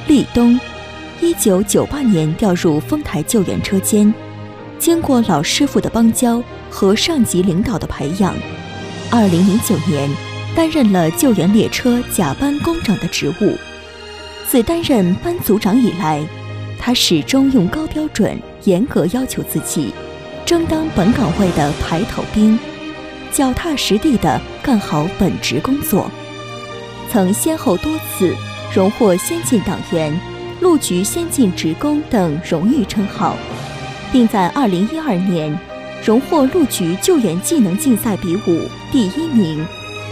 立冬，1998年调入丰台救援车间，经过老师傅的帮教和上级领导的培养，2009年担任了救援列车甲班工长的职务。自担任班组长以来，他始终用高标准严格要求自己，争当本岗位的排头兵，脚踏实地地干好本职工作。曾先后多次荣获先进党员、陆局先进职工等荣誉称号，并在2012年荣获陆局救援技能竞赛比武第1名。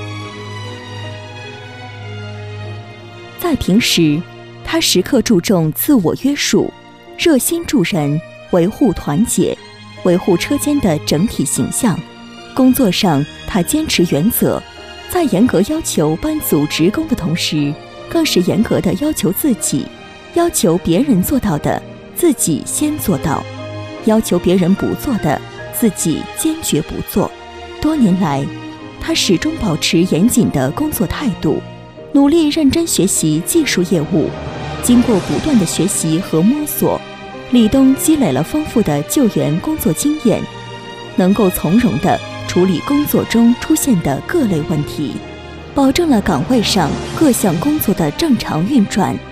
在平时，他时刻注重自我约束，热心助人，维护团结，维护车间的整体形象。工作上，他坚持原则，在严格要求班组职工的同时，更是严格地要求自己，要求别人做到的，自己先做到；要求别人不做的，自己坚决不做。多年来，他始终保持严谨的工作态度，努力认真学习技术业务。经过不断的学习和摸索，立冬积累了丰富的救援工作经验，能够从容地处理工作中出现的各类问题，保证了岗位上各项工作的正常运转。